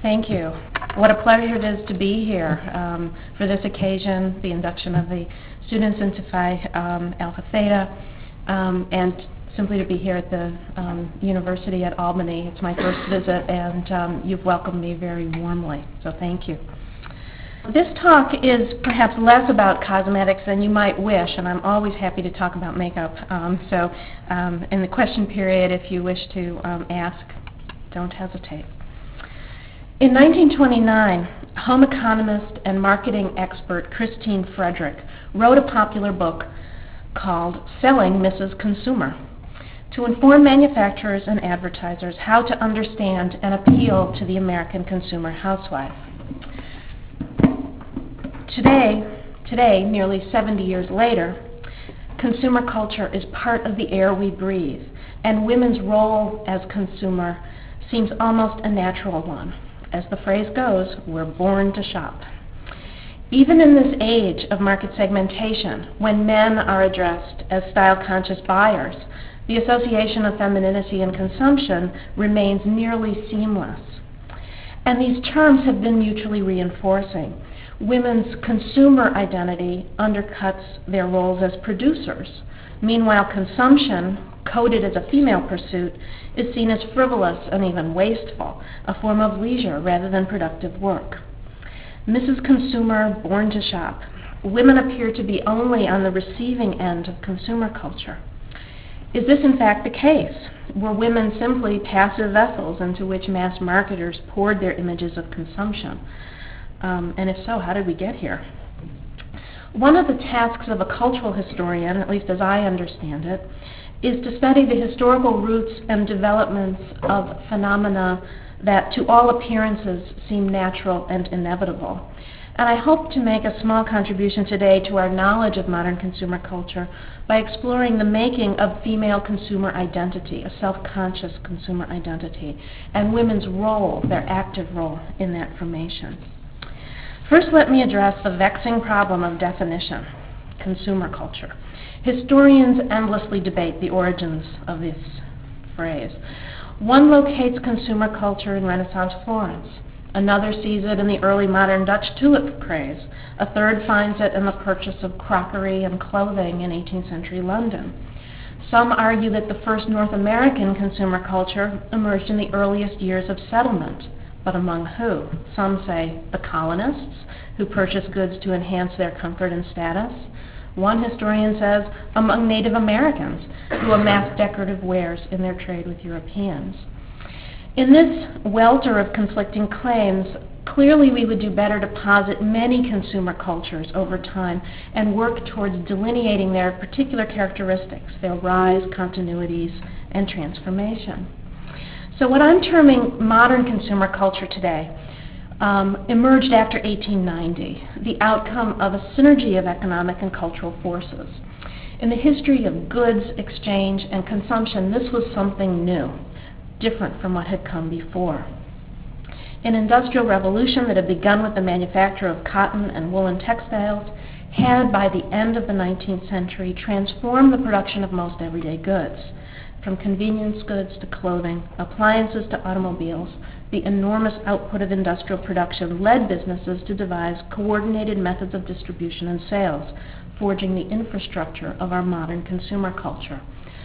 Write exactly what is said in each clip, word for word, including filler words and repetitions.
Thank you. What a pleasure it is to be here um, for this occasion, the induction of the students into Phi um, Alpha Theta, um, and simply to be here at the um, University at Albany. It's my first visit, and um, you've welcomed me very warmly, so thank you. This talk is perhaps less about cosmetics than you might wish, and I'm always happy to talk about makeup. Um, so um, in the question period, if you wish to um, ask, don't hesitate. In nineteen twenty-nine, home economist and marketing expert Christine Frederick wrote a popular book called Selling Missus Consumer to inform manufacturers and advertisers how to understand and appeal to the American consumer housewife. Today, today, nearly seventy years later, consumer culture is part of the air we breathe, and women's role as consumer seems almost a natural one. As the phrase goes, we're born to shop. Even in this age of market segmentation, when men are addressed as style-conscious buyers, the association of femininity and consumption remains nearly seamless. And these terms have been mutually reinforcing. Women's consumer identity undercuts their roles as producers. Meanwhile, consumption, coded as a female pursuit, is seen as frivolous and even wasteful, a form of leisure rather than productive work. Missus Consumer, born to shop. Women appear to be only on the receiving end of consumer culture. Is this in fact the case? Were women simply passive vessels into which mass marketers poured their images of consumption? Um, and if so, how did we get here? One of the tasks of a cultural historian, at least as I understand it, is to study the historical roots and developments of phenomena that to all appearances seem natural and inevitable. And I hope to make a small contribution today to our knowledge of modern consumer culture by exploring the making of female consumer identity, a self-conscious consumer identity, and women's role, their active role in that formation. First, let me address the vexing problem of definition, consumer culture. Historians endlessly debate the origins of this phrase. One locates consumer culture in Renaissance Florence. Another sees it in the early modern Dutch tulip craze. A third finds it in the purchase of crockery and clothing in eighteenth century London. Some argue that the first North American consumer culture emerged in the earliest years of settlement. But among who? Some say the colonists, who purchased goods to enhance their comfort and status. One historian says among Native Americans, who amassed decorative wares in their trade with Europeans. In this welter of conflicting claims, clearly we would do better to posit many consumer cultures over time and work towards delineating their particular characteristics, their rise, continuities, and transformation. So what I'm terming modern consumer culture today um, emerged after eighteen ninety, the outcome of a synergy of economic and cultural forces. In the history of goods, exchange, and consumption, this was something new, different from what had come before. An industrial revolution that had begun with the manufacture of cotton and woolen textiles had, by the end of the nineteenth century, transformed the production of most everyday goods. From convenience goods to clothing, appliances to automobiles, the enormous output of industrial production led businesses to devise coordinated methods of distribution and sales, forging the infrastructure of our modern consumer culture.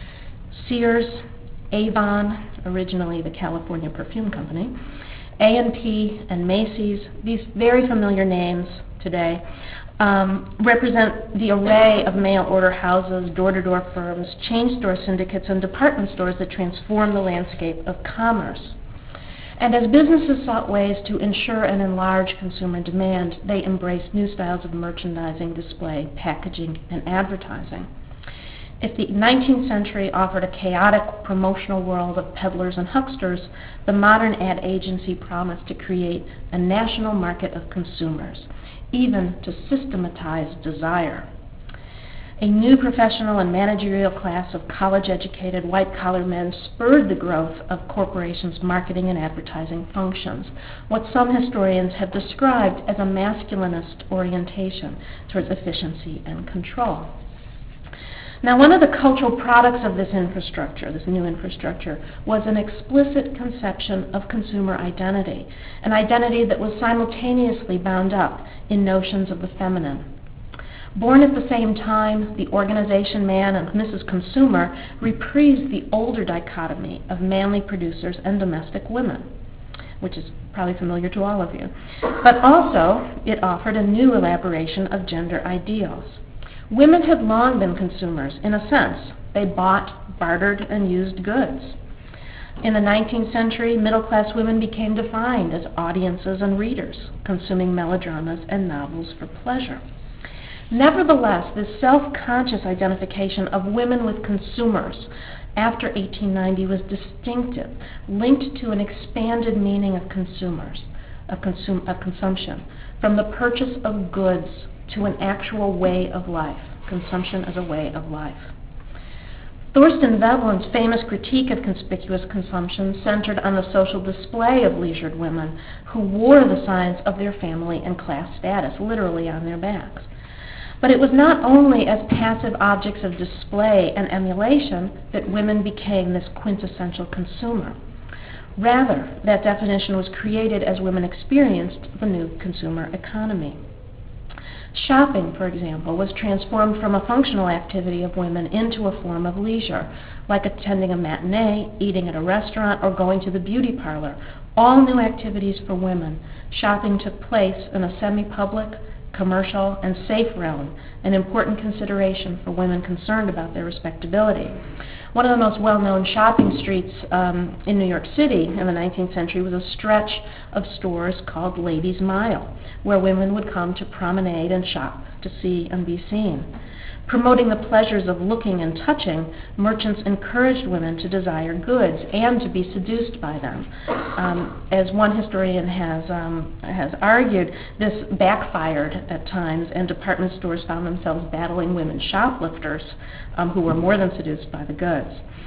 Sears, Avon, originally the California Perfume Company, A and P, and Macy's, these very familiar names today, Um, represent the array of mail-order houses, door-to-door firms, chain store syndicates, and department stores that transform the landscape of commerce. And as businesses sought ways to ensure and enlarge consumer demand, they embraced new styles of merchandising, display, packaging, and advertising. If the nineteenth century offered a chaotic promotional world of peddlers and hucksters, the modern ad agency promised to create a national market of consumers, even to systematize desire. A new professional and managerial class of college-educated white-collar men spurred the growth of corporations' marketing and advertising functions, what some historians have described as a masculinist orientation towards efficiency and control. Now, one of the cultural products of this infrastructure, this new infrastructure, was an explicit conception of consumer identity, an identity that was simultaneously bound up in notions of the feminine. Born at the same time, the organization Man and Missus Consumer reprised the older dichotomy of manly producers and domestic women, which is probably familiar to all of you. But also, it offered a new elaboration of gender ideals. Women had long been consumers, in a sense. They bought, bartered, and used goods. In the nineteenth century, middle-class women became defined as audiences and readers, consuming melodramas and novels for pleasure. Nevertheless, this self-conscious identification of women with consumers after eighteen ninety was distinctive, linked to an expanded meaning of consumers, of, consum- of consumption, from the purchase of goods to an actual way of life, consumption as a way of life. Thorstein Veblen's famous critique of conspicuous consumption centered on the social display of leisured women who wore the signs of their family and class status literally on their backs. But it was not only as passive objects of display and emulation that women became this quintessential consumer. Rather, that definition was created as women experienced the new consumer economy. Shopping, for example, was transformed from a functional activity of women into a form of leisure, like attending a matinee, eating at a restaurant, or going to the beauty parlor. All new activities for women. Shopping took place in a semi-public, commercial, and safe realm, an important consideration for women concerned about their respectability. One of the most well-known shopping streets um, in New York City in the nineteenth century was a stretch of stores called Ladies' Mile, where women would come to promenade and shop, to see and be seen. Promoting the pleasures of looking and touching, merchants encouraged women to desire goods and to be seduced by them. Um, as one historian has um, has argued, this backfired at times, and department stores found themselves battling women shoplifters um, who were more than seduced by the goods.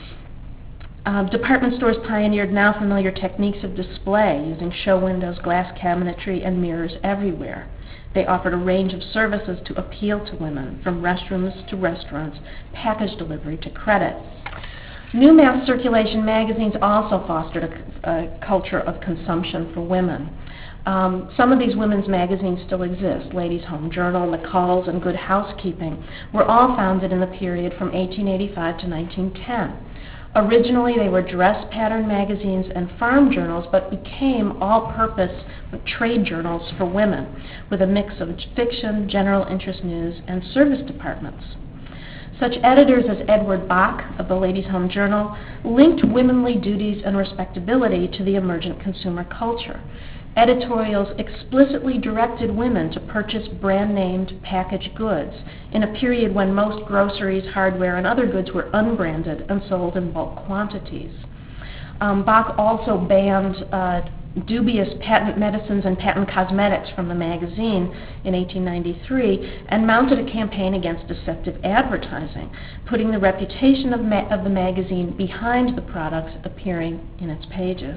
Uh, department stores pioneered now familiar techniques of display, using show windows, glass cabinetry, and mirrors everywhere. They offered a range of services to appeal to women, from restrooms to restaurants, package delivery to credit. New mass circulation magazines also fostered a, a culture of consumption for women. Um, some of these women's magazines still exist. Ladies' Home Journal, McCall's, and Good Housekeeping were all founded in the period from eighteen eighty-five to nineteen ten. Originally, they were dress pattern magazines and farm journals, but became all-purpose trade journals for women, with a mix of fiction, general interest news, and service departments. Such editors as Edward Bach of the Ladies' Home Journal linked womanly duties and respectability to the emergent consumer culture. Editorials explicitly directed women to purchase brand-named packaged goods in a period when most groceries, hardware, and other goods were unbranded and sold in bulk quantities. Um, Bach also banned uh, dubious patent medicines and patent cosmetics from the magazine in eighteen ninety-three and mounted a campaign against deceptive advertising, putting the reputation of, ma- of the magazine behind the products appearing in its pages.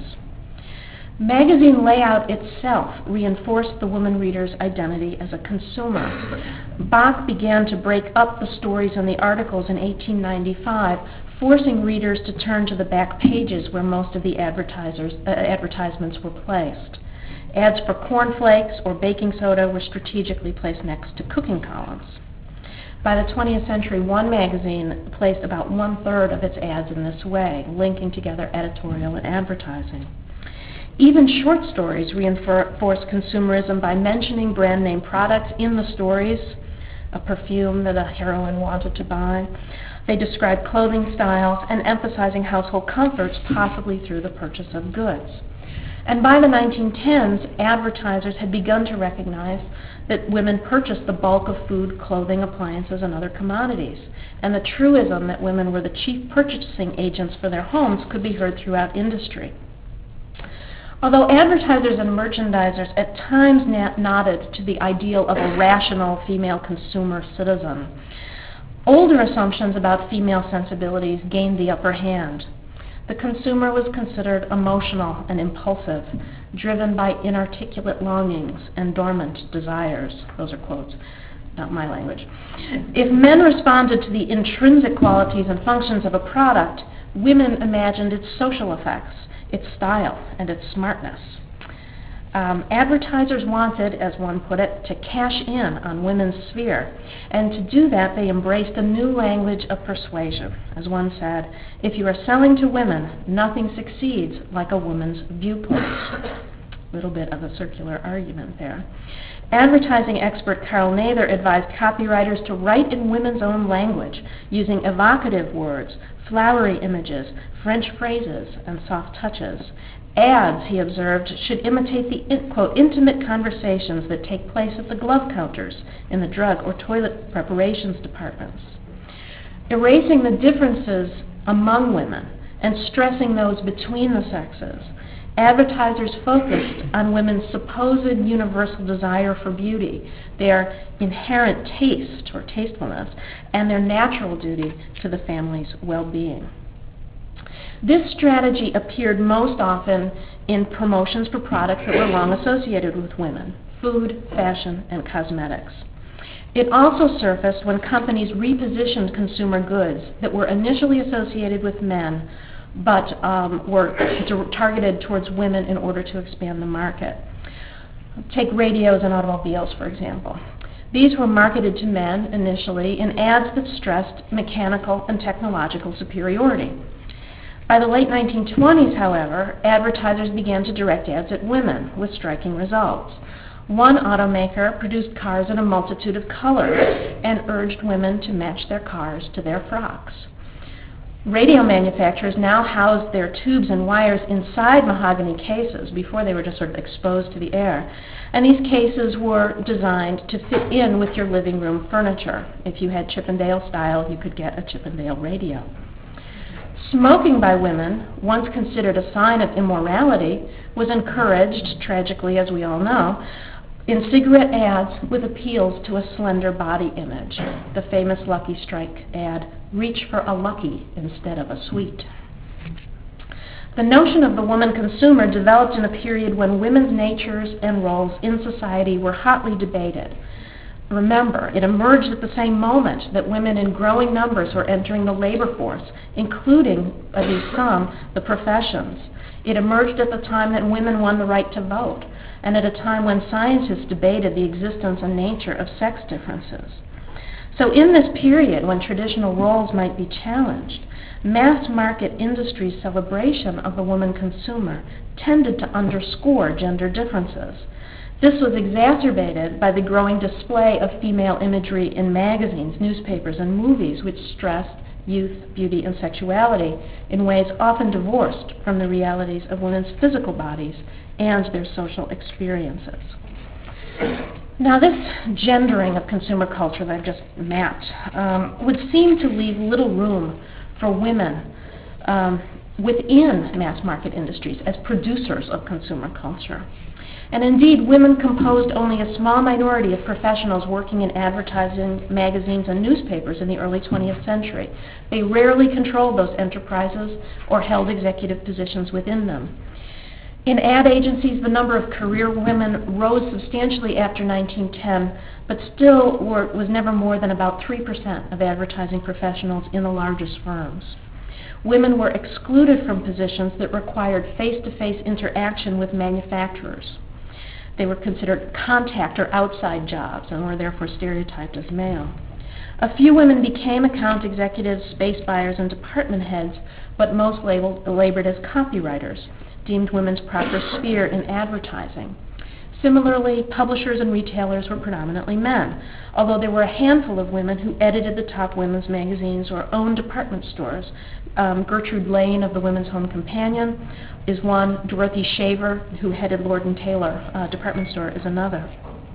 Magazine layout itself reinforced the woman reader's identity as a consumer. Bach began to break up the stories and the articles in eighteen ninety-five, forcing readers to turn to the back pages where most of the advertisers, uh, advertisements were placed. Ads for cornflakes or baking soda were strategically placed next to cooking columns. By the twentieth century, one magazine placed about one-third of its ads in this way, linking together editorial and advertising. Even short stories reinforce consumerism by mentioning brand name products in the stories, a perfume that a heroine wanted to buy. They describe clothing styles and emphasizing household comforts, possibly through the purchase of goods. And by the nineteen tens, advertisers had begun to recognize that women purchased the bulk of food, clothing, appliances, and other commodities. And the truism that women were the chief purchasing agents for their homes could be heard throughout industry. Although advertisers and merchandisers at times nodded to the ideal of a rational female consumer citizen, older assumptions about female sensibilities gained the upper hand. The consumer was considered emotional and impulsive, driven by inarticulate longings and dormant desires, those are quotes, not my language. If men responded to the intrinsic qualities and functions of a product, women imagined its social effects, its style, and its smartness. Um, advertisers wanted, as one put it, to cash in on women's sphere, and to do that they embraced a new language of persuasion. As one said, if you are selling to women, nothing succeeds like a woman's viewpoint. A little bit of a circular argument there. Advertising expert Carl Nather advised copywriters to write in women's own language, using evocative words, flowery images, French phrases, and soft touches. Ads, he observed, should imitate the, in, quote, intimate conversations that take place at the glove counters in the drug or toilet preparations departments. Erasing the differences among women and stressing those between the sexes, advertisers focused on women's supposed universal desire for beauty, their inherent taste or tastefulness, and their natural duty to the family's well-being. This strategy appeared most often in promotions for products that were long associated with women: food, fashion, and cosmetics. It also surfaced when companies repositioned consumer goods that were initially associated with men but um, were targeted towards women in order to expand the market. Take radios and automobiles, for example. These were marketed to men initially in ads that stressed mechanical and technological superiority. By the late nineteen twenties, however, advertisers began to direct ads at women with striking results. One automaker produced cars in a multitude of colors and urged women to match their cars to their frocks. Radio manufacturers now housed their tubes and wires inside mahogany cases before they were just sort of exposed to the air. And these cases were designed to fit in with your living room furniture. If you had Chippendale style, you could get a Chippendale radio. Smoking by women, once considered a sign of immorality, was encouraged, tragically as we all know, in cigarette ads with appeals to a slender body image. The famous Lucky Strike ad, reach for a lucky instead of a sweet. The notion of the woman consumer developed in a period when women's natures and roles in society were hotly debated. Remember, it emerged at the same moment that women in growing numbers were entering the labor force, including, at least some, the professions. It emerged at the time that women won the right to vote, and at a time when scientists debated the existence and nature of sex differences. So in this period, when traditional roles might be challenged, mass market industry's celebration of the woman consumer tended to underscore gender differences. This was exacerbated by the growing display of female imagery in magazines, newspapers, and movies, which stressed youth, beauty, and sexuality in ways often divorced from the realities of women's physical bodies and their social experiences. Now, this gendering of consumer culture that I've just mapped um, would seem to leave little room for women um, within mass market industries as producers of consumer culture. And indeed, women composed only a small minority of professionals working in advertising, magazines, and newspapers in the early twentieth century. They rarely controlled those enterprises or held executive positions within them. In ad agencies, the number of career women rose substantially after nineteen ten, but still were, was never more than about three percent of advertising professionals in the largest firms. Women were excluded from positions that required face-to-face interaction with manufacturers. They were considered contact or outside jobs and were therefore stereotyped as male. A few women became account executives, space buyers, and department heads, but most labeled, labored as copywriters, deemed women's proper sphere in advertising. Similarly, publishers and retailers were predominantly men, although there were a handful of women who edited the top women's magazines or owned department stores. Um, Gertrude Lane of the Women's Home Companion is one. Dorothy Shaver, who headed Lord and Taylor uh, department store, is another.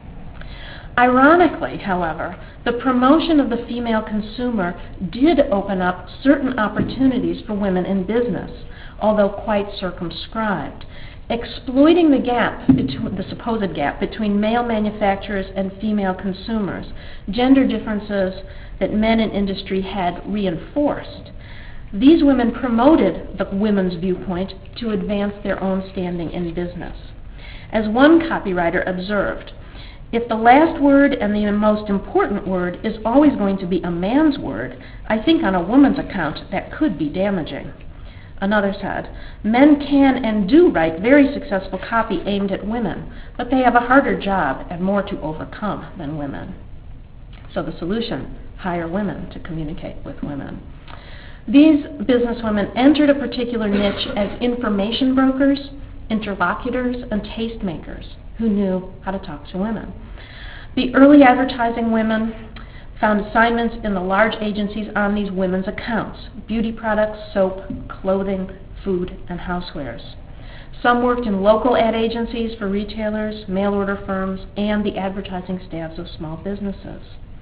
Ironically, however, the promotion of the female consumer did open up certain opportunities for women in business, although quite circumscribed. Exploiting the gap, between, the supposed gap, between male manufacturers and female consumers, gender differences that men in industry had reinforced, these women promoted the women's viewpoint to advance their own standing in business. As one copywriter observed, If the last word and the most important word is always going to be a man's word, I think on a woman's account that could be damaging. Another said, men can and do write very successful copy aimed at women, but they have a harder job and more to overcome than women. So the solution, hire women to communicate with women. These businesswomen entered a particular niche as information brokers, interlocutors, and tastemakers who knew how to talk to women. The early advertising women found assignments in the large agencies on these women's accounts: beauty products, soap, clothing, food, and housewares. Some worked in local ad agencies for retailers, mail-order firms, and the advertising staffs of small businesses.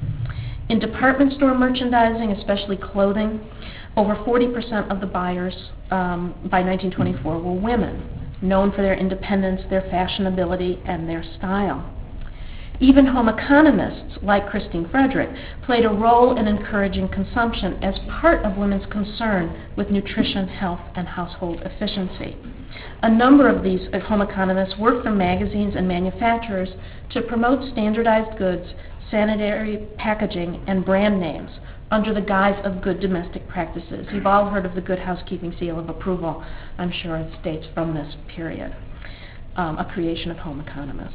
In department store merchandising, especially clothing, over forty percent of the buyers um, by nineteen twenty-four were women, known for their independence, their fashionability, and their style. Even home economists, like Christine Frederick, played a role in encouraging consumption as part of women's concern with nutrition, health, and household efficiency. A number of these home economists worked for magazines and manufacturers to promote standardized goods, sanitary packaging, and brand names under the guise of good domestic practices. You've all heard of the Good Housekeeping Seal of Approval. I'm sure it dates from this period, um, a creation of home economists.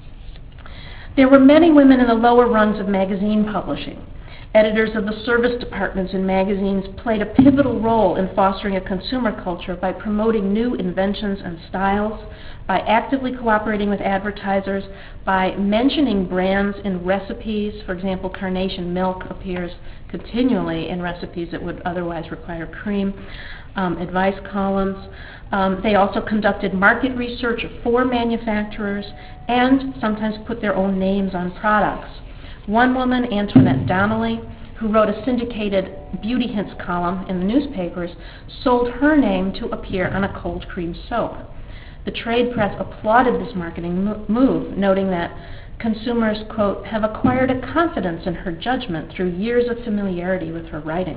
There were many women in the lower rungs of magazine publishing. Editors of the service departments in magazines played a pivotal role in fostering a consumer culture by promoting new inventions and styles, by actively cooperating with advertisers, by mentioning brands in recipes. For example, carnation milk appears continually in recipes that would otherwise require cream, um, advice columns. Um, they also conducted market research for manufacturers and sometimes put their own names on products. One woman, Antoinette Donnelly, who wrote a syndicated beauty hints column in the newspapers, sold her name to appear on a cold cream soap. The trade press applauded this marketing mo- move, noting that consumers, quote, have acquired a confidence in her judgment through years of familiarity with her writing.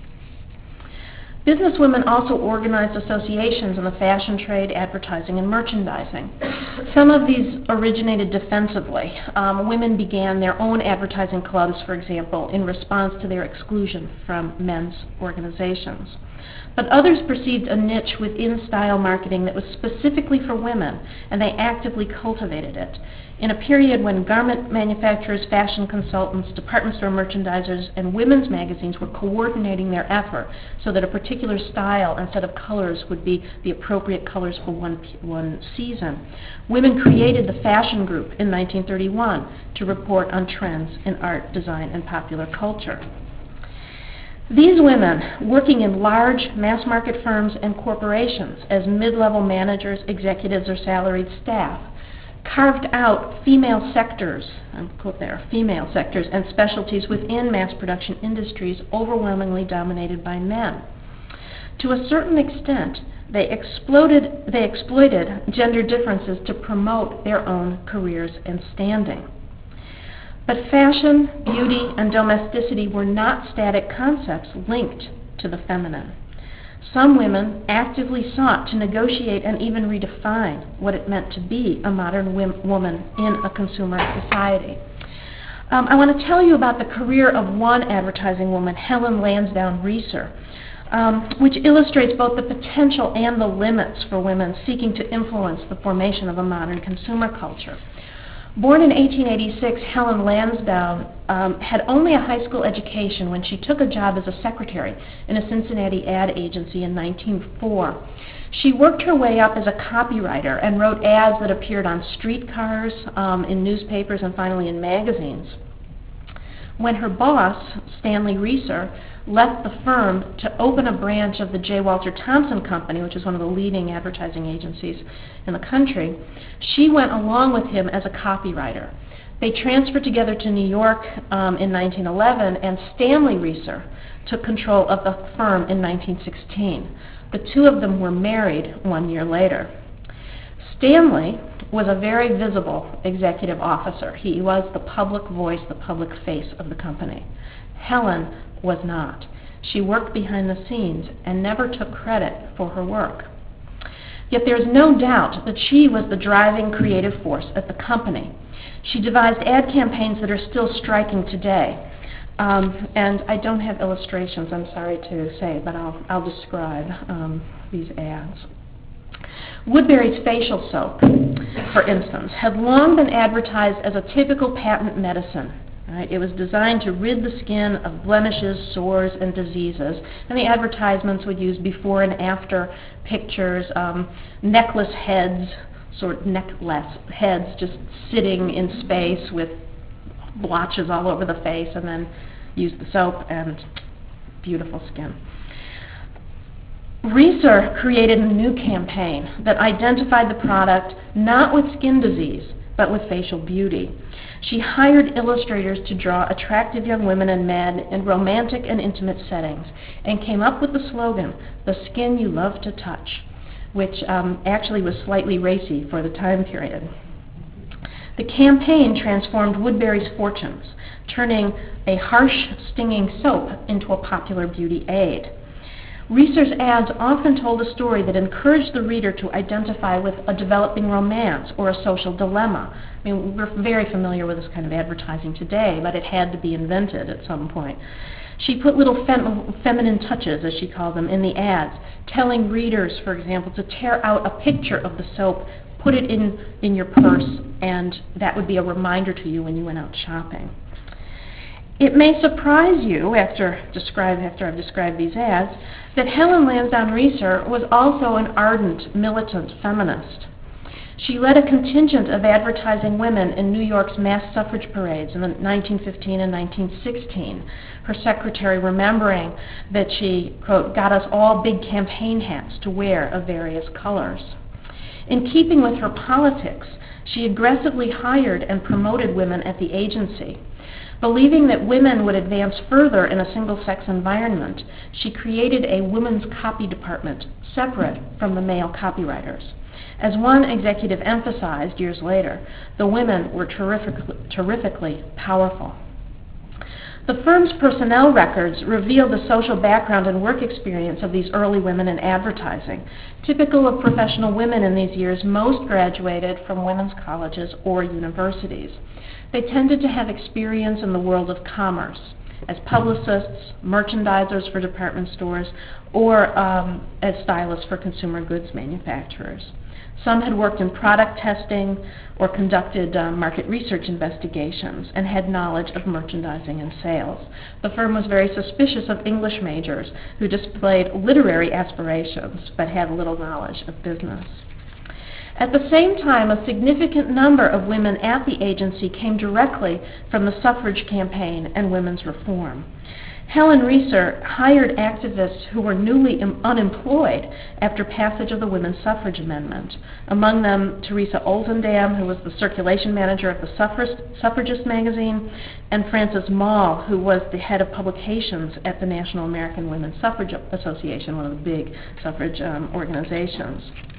Businesswomen also organized associations in the fashion trade, advertising, and merchandising. Some of these originated defensively. Um, women began their own advertising clubs, for example, in response to their exclusion from men's organizations. But others perceived a niche within style marketing that was specifically for women, and they actively cultivated it. In a period when garment manufacturers, fashion consultants, department store merchandisers, and women's magazines were coordinating their effort so that a particular style and set of colors would be the appropriate colors for one, one season, women created the Fashion Group in nineteen thirty-one to report on trends in art, design, and popular culture. These women, working in large mass-market firms and corporations as mid-level managers, executives, or salaried staff, carved out female sectors, I quote there, female sectors and specialties within mass production industries overwhelmingly dominated by men. To a certain extent, they exploded, they exploited gender differences to promote their own careers and standing. But fashion, beauty, and domesticity were not static concepts linked to the feminine. Some women actively sought to negotiate and even redefine what it meant to be a modern woman in a consumer society. Um, I want to tell you about the career of one advertising woman, Helen Lansdowne Reeser, um, which illustrates both the potential and the limits for women seeking to influence the formation of a modern consumer culture. Born in eighteen eighty-six, Helen Lansdowne um, had only a high school education when she took a job as a secretary in a Cincinnati ad agency in nineteen oh four. She worked her way up as a copywriter and wrote ads that appeared on streetcars, um, in newspapers, and finally in magazines. When her boss, Stanley Reeser, left the firm to open a branch of the J. Walter Thompson Company, which is one of the leading advertising agencies in the country, she went along with him as a copywriter. They transferred together to New York um, in nineteen eleven, and Stanley Reeser took control of the firm in nineteen sixteen. The two of them were married one year later. Stanley was a very visible executive officer. He was the public voice, the public face of the company. Helen was not. She worked behind the scenes and never took credit for her work. Yet there is no doubt that she was the driving creative force at the company. She devised ad campaigns that are still striking today. Um, and I don't have illustrations, I'm sorry to say, but I'll, I'll describe um, these ads. Woodbury's facial soap, for instance, had long been advertised as a typical patent medicine. Right? It was designed to rid the skin of blemishes, sores, and diseases. And the advertisements would use before and after pictures, um, necklace heads, sort of necklace heads just sitting in space with blotches all over the face, and then use the soap and beautiful skin. Reeser created a new campaign that identified the product not with skin disease, but with facial beauty. She hired illustrators to draw attractive young women and men in romantic and intimate settings, and came up with the slogan, "The skin you love to touch," which um, actually was slightly racy for the time period. The campaign transformed Woodbury's fortunes, turning a harsh, stinging soap into a popular beauty aid. Reeser's ads often told a story that encouraged the reader to identify with a developing romance or a social dilemma. I mean, we're very familiar with this kind of advertising today, but it had to be invented at some point. She put little fem- feminine touches, as she called them, in the ads, telling readers, for example, to tear out a picture of the soap, put it in, in your purse, and that would be a reminder to you when you went out shopping. It may surprise you, after, describe, after I've described these ads, that Helen Lansdowne Reeser was also an ardent, militant feminist. She led a contingent of advertising women in New York's mass suffrage parades in nineteen fifteen and nineteen sixteen, her secretary remembering that she, quote, got us all big campaign hats to wear of various colors. In keeping with her politics, she aggressively hired and promoted women at the agency. Believing that women would advance further in a single-sex environment, she created a women's copy department separate from the male copywriters. As one executive emphasized years later, the women were terrifically, terrifically powerful. The firm's personnel records reveal the social background and work experience of these early women in advertising. Typical of professional women in these years, most graduated from women's colleges or universities. They tended to have experience in the world of commerce as publicists, merchandisers for department stores, or um, as stylists for consumer goods manufacturers. Some had worked in product testing or conducted uh, market research investigations and had knowledge of merchandising and sales. The firm was very suspicious of English majors who displayed literary aspirations but had little knowledge of business. At the same time, a significant number of women at the agency came directly from the suffrage campaign and women's reform. Helen Reeser hired activists who were newly im- unemployed after passage of the Women's Suffrage Amendment, among them Teresa Oldendam, who was the circulation manager of the Suffragist, Suffragist magazine, and Frances Mall, who was the head of publications at the National American Women's Suffrage Association, one of the big suffrage um, organizations.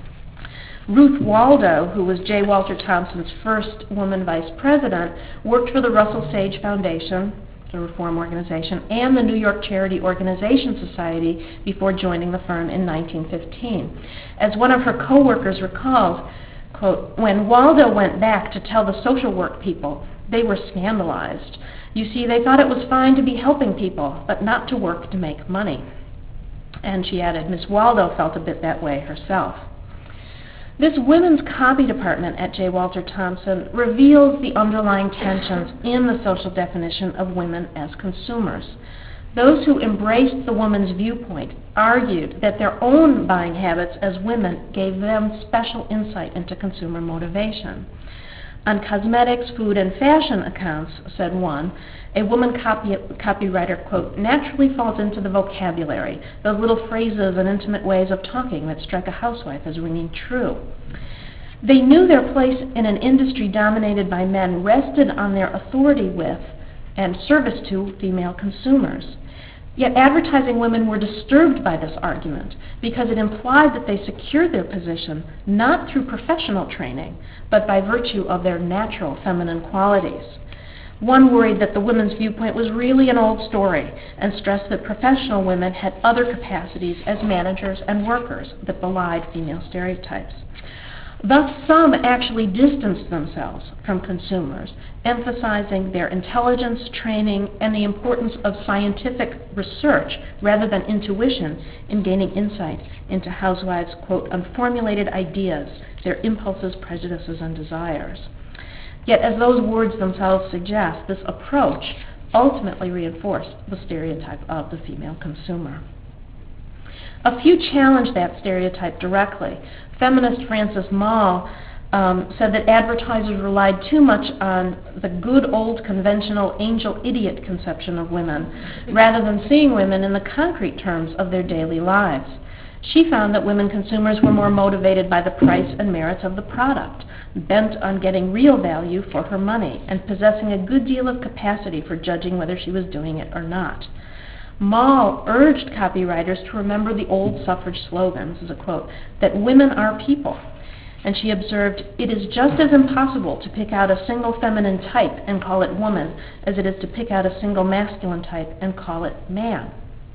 Ruth Waldo, who was J. Walter Thompson's first woman vice president, worked for the Russell Sage Foundation, the reform organization, and the New York Charity Organization Society before joining the firm in nineteen fifteen. As one of her co-workers recalls, quote, "When Waldo went back to tell the social work people, they were scandalized. You see, they thought it was fine to be helping people, but not to work to make money." And she added, Miss Waldo felt a bit that way herself. This women's copy department at J. Walter Thompson reveals the underlying tensions in the social definition of women as consumers. Those who embraced the woman's viewpoint argued that their own buying habits as women gave them special insight into consumer motivation. On cosmetics, food, and fashion accounts, said one, a woman copy, copywriter, quote, naturally falls into the vocabulary, those little phrases and intimate ways of talking that strike a housewife as ringing true. They knew their place in an industry dominated by men rested on their authority with and service to female consumers. Yet advertising women were disturbed by this argument because it implied that they secured their position not through professional training, but by virtue of their natural feminine qualities. One worried that the women's viewpoint was really an old story and stressed that professional women had other capacities as managers and workers that belied female stereotypes. Thus, some actually distanced themselves from consumers, emphasizing their intelligence, training, and the importance of scientific research rather than intuition in gaining insight into housewives' quote, unformulated ideas, their impulses, prejudices, and desires. Yet, as those words themselves suggest, this approach ultimately reinforced the stereotype of the female consumer. A few challenged that stereotype directly. Feminist Frances Moll um, said that advertisers relied too much on the good old conventional angel-idiot conception of women, rather than seeing women in the concrete terms of their daily lives. She found that women consumers were more motivated by the price and merits of the product, bent on getting real value for her money, and possessing a good deal of capacity for judging whether she was doing it or not. Moll urged copywriters to remember the old suffrage slogan, this is a quote, that women are people. And she observed, it is just as impossible to pick out a single feminine type and call it woman as it is to pick out a single masculine type and call it man.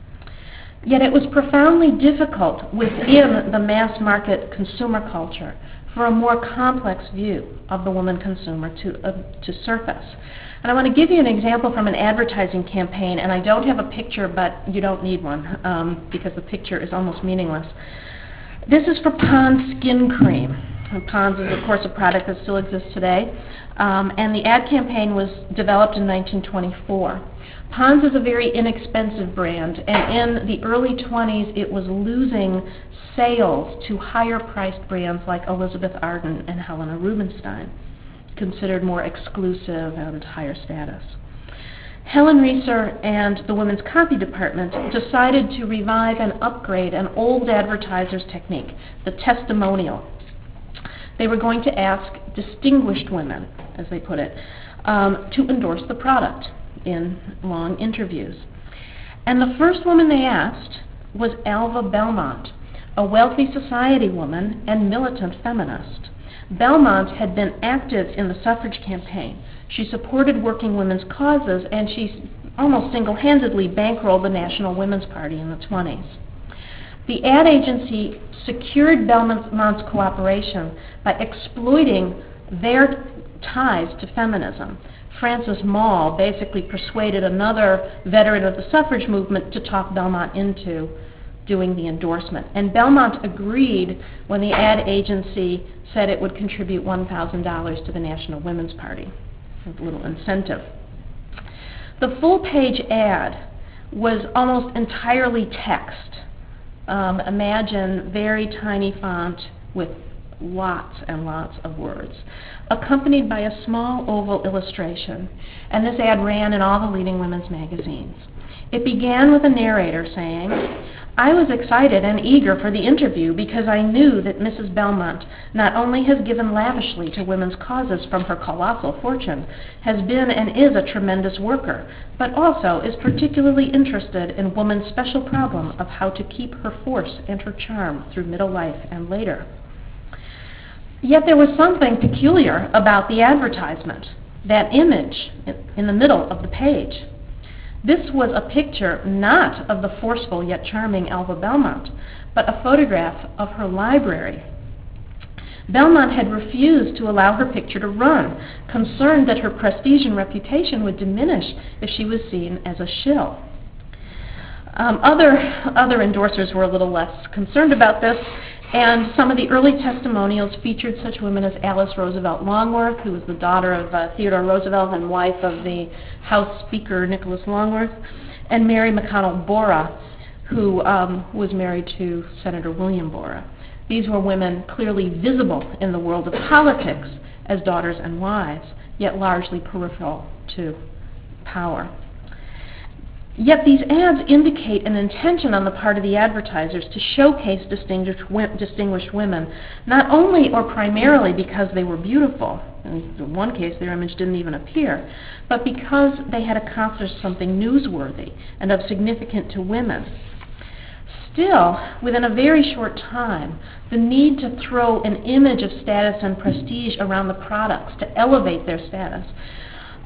Yet it was profoundly difficult within the mass market consumer culture for a more complex view of the woman consumer to, uh, to surface. And I want to give you an example from an advertising campaign, and I don't have a picture, but you don't need one um, because the picture is almost meaningless. This is for Pond's Skin Cream. And Pond's is, of course, a product that still exists today, um, and the ad campaign was developed in nineteen twenty-four. Pond's is a very inexpensive brand, and in the early twenties, it was losing sales to higher-priced brands like Elizabeth Arden and Helena Rubinstein, considered more exclusive and higher status. Helen Reeser and the Women's Copy Department decided to revive and upgrade an old advertiser's technique, the testimonial. They were going to ask distinguished women, as they put it, um, to endorse the product in long interviews. And the first woman they asked was Alva Belmont, a wealthy society woman and militant feminist. Belmont had been active in the suffrage campaign. She supported working women's causes, and she almost single-handedly bankrolled the National Women's Party in the twenties. The ad agency secured Belmont's cooperation by exploiting their ties to feminism. Frances Moll basically persuaded another veteran of the suffrage movement to talk Belmont into doing the endorsement. And Belmont agreed when the ad agency said it would contribute one thousand dollars to the National Women's Party, a little incentive. The full-page ad was almost entirely text. Um, imagine very tiny font with lots and lots of words, accompanied by a small oval illustration. And this ad ran in all the leading women's magazines. It began with a narrator saying, I was excited and eager for the interview because I knew that Missus Belmont not only has given lavishly to women's causes from her colossal fortune, has been and is a tremendous worker, but also is particularly interested in woman's special problem of how to keep her force and her charm through middle life and later. Yet there was something peculiar about the advertisement, that image in the middle of the page. This was a picture not of the forceful yet charming Alva Belmont, but a photograph of her library. Belmont had refused to allow her picture to run, concerned that her prestige and reputation would diminish if she was seen as a shill. Um, other, other endorsers were a little less concerned about this, and some of the early testimonials featured such women as Alice Roosevelt Longworth, who was the daughter of uh, Theodore Roosevelt and wife of the House Speaker Nicholas Longworth, and Mary McConnell Bora, who um, was married to Senator William Bora. These were women clearly visible in the world of politics as daughters and wives, yet largely peripheral to power. Yet these ads indicate an intention on the part of the advertisers to showcase distinguished, distinguished women, not only or primarily because they were beautiful, in one case their image didn't even appear, but because they had accomplished something newsworthy and of significance to women. Still, within a very short time, the need to throw an image of status and prestige around the products to elevate their status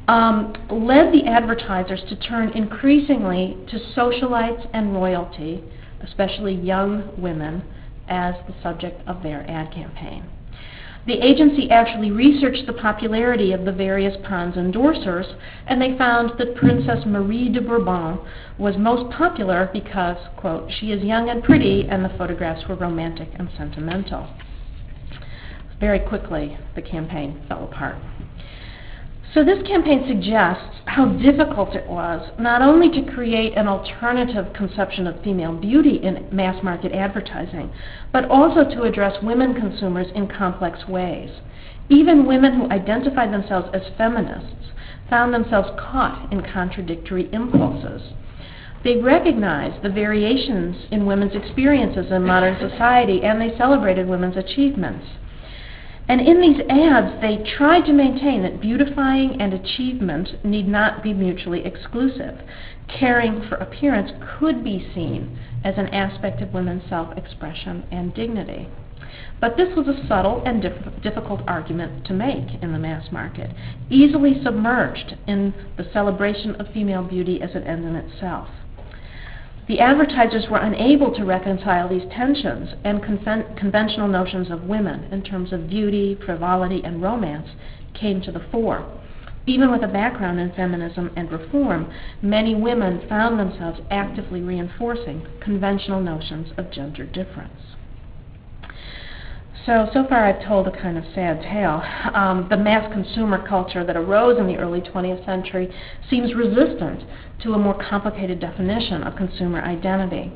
um, led the advertisers to turn increasingly to socialites and royalty, especially young women, as the subject of their ad campaign. The agency actually researched the popularity of the various Pond's endorsers, and they found that Princess Marie de Bourbon was most popular because, quote, she is young and pretty, and the photographs were romantic and sentimental. Very quickly, the campaign fell apart. So this campaign suggests how difficult it was not only to create an alternative conception of female beauty in mass market advertising, but also to address women consumers in complex ways. Even women who identified themselves as feminists found themselves caught in contradictory impulses. They recognized the variations in women's experiences in modern society, and they celebrated women's achievements. And in these ads, they tried to maintain that beautifying and achievement need not be mutually exclusive. Caring for appearance could be seen as an aspect of women's self-expression and dignity. But this was a subtle and diff- difficult argument to make in the mass market, easily submerged in the celebration of female beauty as an end in itself. The advertisers were unable to reconcile these tensions, and conven- conventional notions of women in terms of beauty, frivolity, and romance came to the fore. Even with a background in feminism and reform, many women found themselves actively reinforcing conventional notions of gender difference. So, so far I've told a kind of sad tale. Um, the mass consumer culture that arose in the early twentieth century seems resistant to a more complicated definition of consumer identity.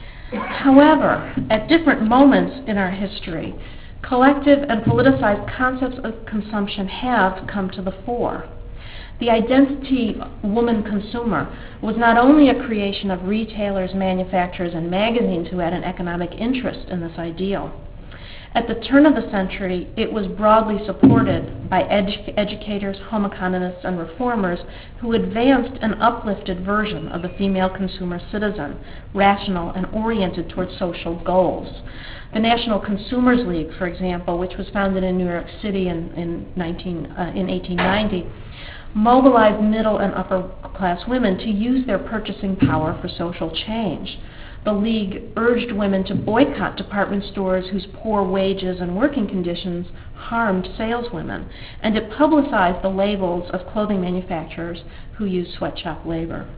However, at different moments in our history, collective and politicized concepts of consumption have come to the fore. The identity woman consumer was not only a creation of retailers, manufacturers, and magazines who had an economic interest in this ideal. At the turn of the century, it was broadly supported by edu- educators, home economists, and reformers who advanced an uplifted version of the female consumer citizen, rational and oriented towards social goals. The National Consumers League, for example, which was founded in New York City in, in, nineteen, uh, in eighteen ninety, mobilized middle and upper class women to use their purchasing power for social change. The League urged women to boycott department stores whose poor wages and working conditions harmed saleswomen, and it publicized the labels of clothing manufacturers who used sweatshop labor.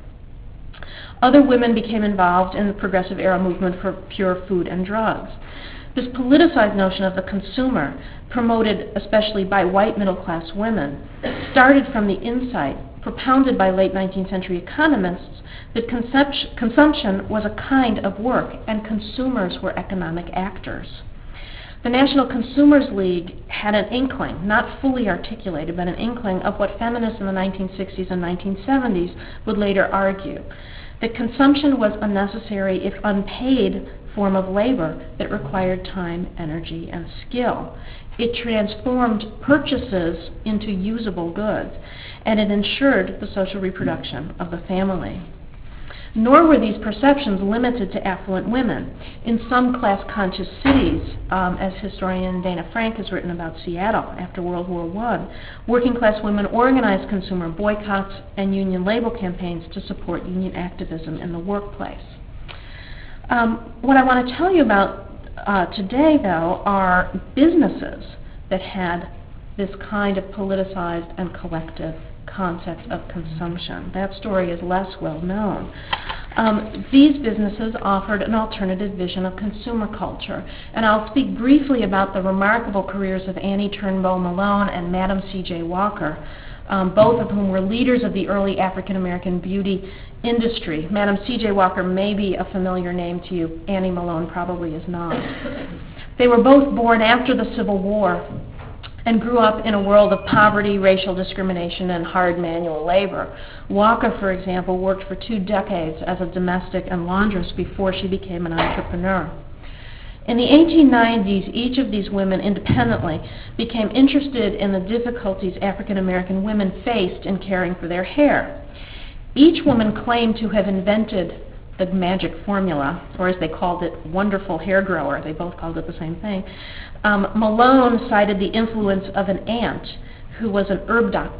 Other women became involved in the Progressive Era movement for pure food and drugs. This politicized notion of the consumer, promoted especially by white middle-class women, started from the insight propounded by late nineteenth century economists that consumption was a kind of work and consumers were economic actors. The National Consumers League had an inkling, not fully articulated, but an inkling of what feminists in the nineteen sixties and nineteen seventies would later argue, that consumption was a necessary, if unpaid, form of labor that required time, energy, and skill. It transformed purchases into usable goods, and it ensured the social reproduction of the family. Nor were these perceptions limited to affluent women. In some class-conscious cities, um, as historian Dana Frank has written about Seattle after World War One, working-class women organized consumer boycotts and union labor campaigns to support union activism in the workplace. Um, what I want to tell you about uh, today, though, are businesses that had this kind of politicized and collective concept of consumption. That story is less well known. Um, these businesses offered an alternative vision of consumer culture, and I'll speak briefly about the remarkable careers of Annie Turnbow Malone and Madam C J Walker, um, both of whom were leaders of the early African-American beauty industry. Madam C J Walker may be a familiar name to you. Annie Malone probably is not. They were both born after the Civil War and grew up in a world of poverty, racial discrimination, and hard manual labor. Walker, for example, worked for two decades as a domestic and laundress before she became an entrepreneur. In the eighteen nineties, each of these women independently became interested in the difficulties African American women faced in caring for their hair. Each woman claimed to have invented the magic formula, or as they called it, wonderful hair grower. They both called it the same thing. Um, Malone cited the influence of an aunt who was an herb doctor,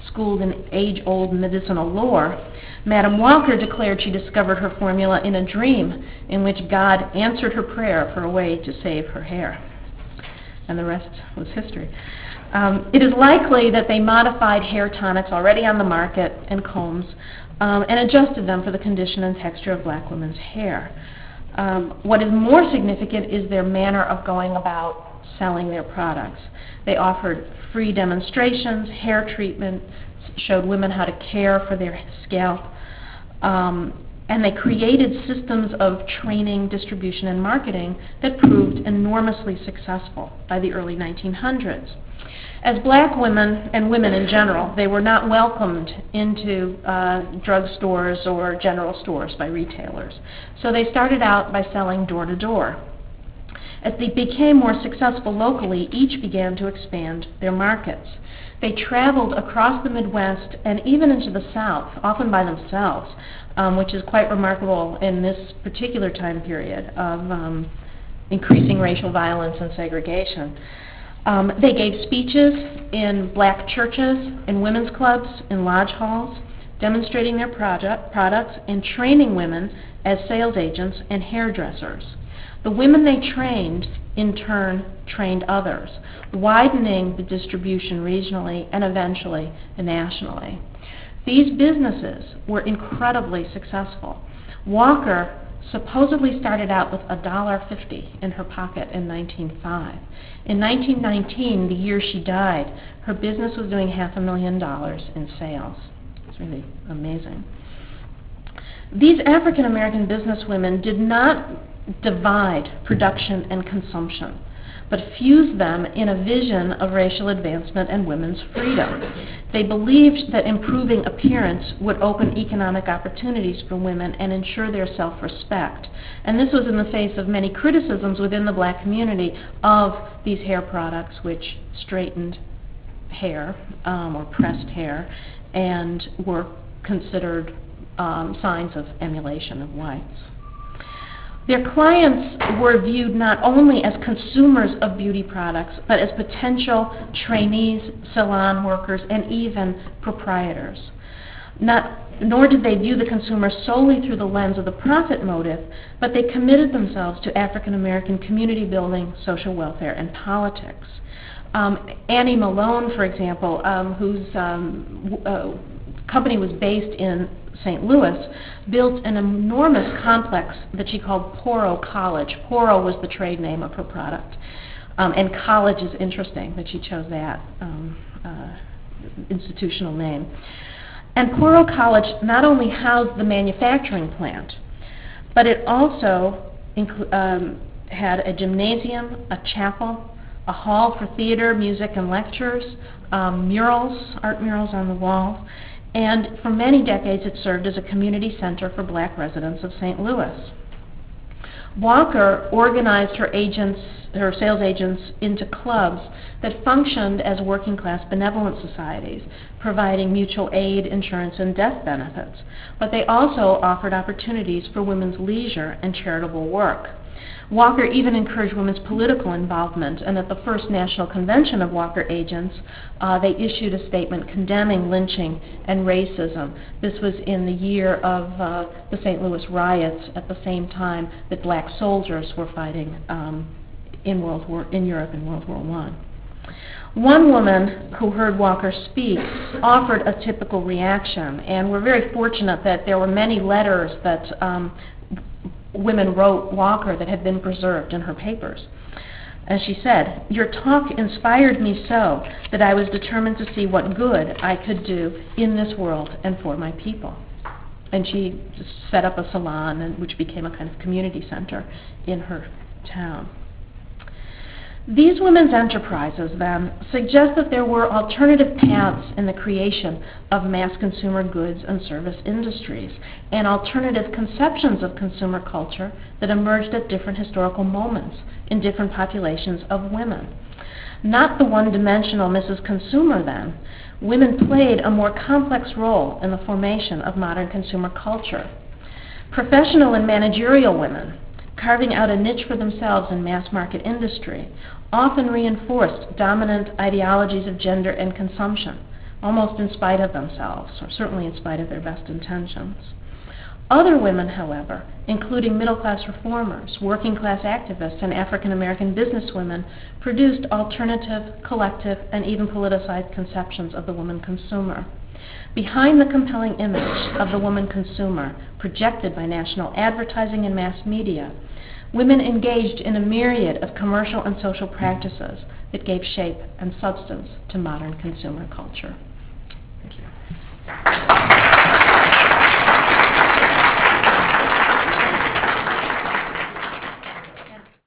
schooled in age-old medicinal lore, Madam Walker declared she discovered her formula in a dream in which God answered her prayer for a way to save her hair. And the rest was history. Um, it is likely that they modified hair tonics already on the market and combs um, and adjusted them for the condition and texture of black women's hair. Um, what is more significant is their manner of going about selling their products. They offered free demonstrations, hair treatment, showed women how to care for their scalp, um, and they created systems of training, distribution, and marketing that proved enormously successful by the early nineteen hundreds. As black women, and women in general, they were not welcomed into uh, drugstores or general stores by retailers. So they started out by selling door to door. As they became more successful locally, each began to expand their markets. They traveled across the Midwest and even into the South, often by themselves, um, which is quite remarkable in this particular time period of um, increasing racial violence and segregation. Um, they gave speeches in black churches, in women's clubs, in lodge halls, demonstrating their project, products and training women as sales agents and hairdressers. The women they trained, in turn, trained others, widening the distribution regionally and eventually nationally. These businesses were incredibly successful. Walker supposedly started out with one dollar fifty in her pocket in nineteen oh five. In nineteen nineteen, the year she died, her business was doing half a million dollars in sales. It's really amazing. These African American businesswomen did not divide production and consumption, but fused them in a vision of racial advancement and women's freedom. They believed that improving appearance would open economic opportunities for women and ensure their self-respect. And this was in the face of many criticisms within the black community of these hair products, which straightened hair um, or pressed hair and were considered um, signs of emulation of whites. Their clients were viewed not only as consumers of beauty products, but as potential trainees, salon workers, and even proprietors. Not, nor did they view the consumer solely through the lens of the profit motive, but they committed themselves to African American community building, social welfare, and politics. Um, Annie Malone, for example, um, whose um, w- uh, company was based in Saint Louis, built an enormous complex that she called Poro College. Poro was the trade name of her product. Um, and college is interesting that she chose that um, uh, institutional name. And Poro College not only housed the manufacturing plant, but it also inclu- um, had a gymnasium, a chapel, a hall for theater, music, and lectures, um, murals, art murals on the walls, and for many decades it served as a community center for black residents of Saint Louis. Walker organized her agents, her sales agents into clubs that functioned as working class benevolent societies, providing mutual aid, insurance, and death benefits. But they also offered opportunities for women's leisure and charitable work. Walker even encouraged women's political involvement, and at the first national convention of Walker agents, uh, they issued a statement condemning lynching and racism. This was in the year of uh, the Saint Louis riots, at the same time that black soldiers were fighting um, in World War in Europe in World War One. One woman who heard Walker speak offered a typical reaction, and we're very fortunate that there were many letters that um, women wrote Walker that had been preserved in her papers. As she said, "Your talk inspired me so that I was determined to see what good I could do in this world and for my people." And she set up a salon, and, which became a kind of community center in her town. These women's enterprises, then, suggest that there were alternative paths in the creation of mass consumer goods and service industries, and alternative conceptions of consumer culture that emerged at different historical moments in different populations of women. Not the one-dimensional Missus Consumer, then. Women played a more complex role in the formation of modern consumer culture. Professional and managerial women, carving out a niche for themselves in mass market industry, often reinforced dominant ideologies of gender and consumption, almost in spite of themselves, or certainly in spite of their best intentions. Other women, however, including middle-class reformers, working-class activists, and African-American businesswomen, produced alternative, collective, and even politicized conceptions of the woman consumer. Behind the compelling image of the woman consumer projected by national advertising and mass media, women engaged in a myriad of commercial and social practices that gave shape and substance to modern consumer culture. Thank you.